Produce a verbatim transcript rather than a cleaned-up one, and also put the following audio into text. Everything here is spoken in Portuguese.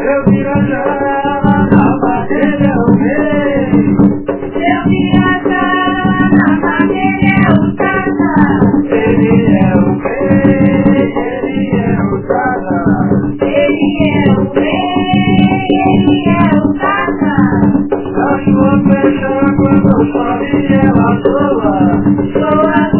Eu viajava na madeira o rei. Eu viajava na madeira o casa. Ele é o rei, ele é o cara. Ele é o rei, ele é o casa. A sua flecha quando sobe ela soa. Soa